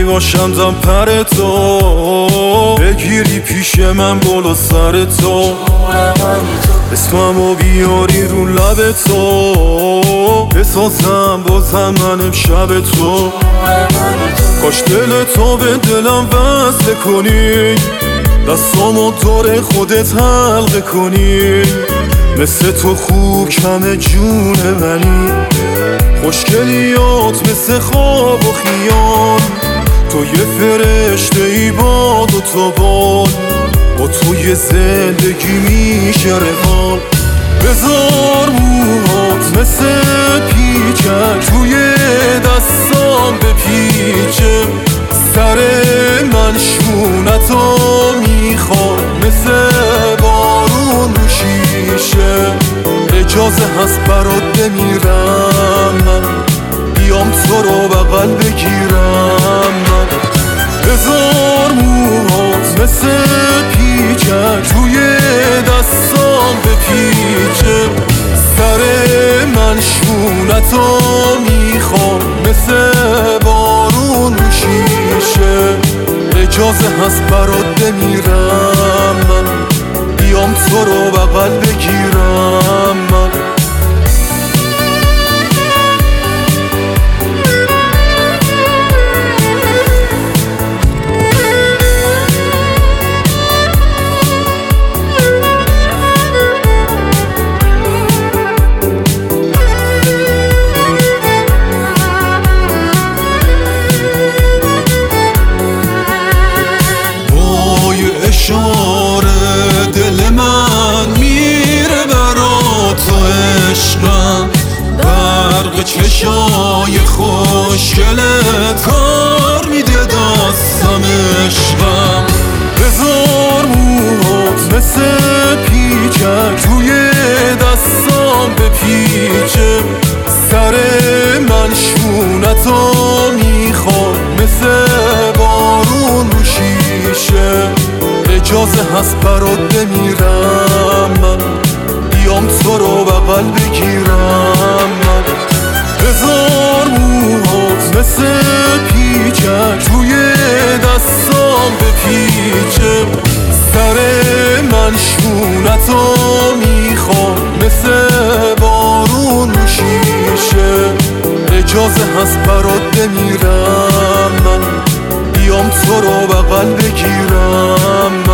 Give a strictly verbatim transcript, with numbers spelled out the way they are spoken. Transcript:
باشم دم پر تو، بگیری پیش من بالا سر تو، اسممو بیاری رو لب تو، بسازم بازم من امشب تو. کاش دل تو به دلم وصل کنی، دستامو دور خودت حلقه کنی، مثل تو خوب کم جون منی، خوشگلیات مثل خواب و خیال، تو یه فرشته ای با دوتا بال، با تو یه زندگی میشه روال. بذار موهات مثل پیچک توی دستام بپیچه، سر من شونتو میخواد مثل بارون رو شیشه، اجازه هست برات بمیرم من، بیام تو رو بغل بگیرم من. بذار موهات مثل پیچک توی دستام بپیچه، سر من شونتو میخوام مثل بارون رو شیشه، اجازه هست برات بمیرم من، بیام تو رو بغل بگیرم من. اشاره دل من میره برا تو عشقم، برق چشای خوشگلت کار میده دستم عشقم. بذار موهات مثل پیچک توی دستام بپیچه، سر من شونتو میخواد مثل بارون رو شیشه، اجازه هست برات بمیرم من، بیام تو رو بغل بگیرم من. بذار موهات مثل پیچک توی دستام بپیچه، سر من شونتو میخوام مثل بارون رو شیشه، اجازه هست برات بمیرم من، بیام تو رو بغل بگیرم.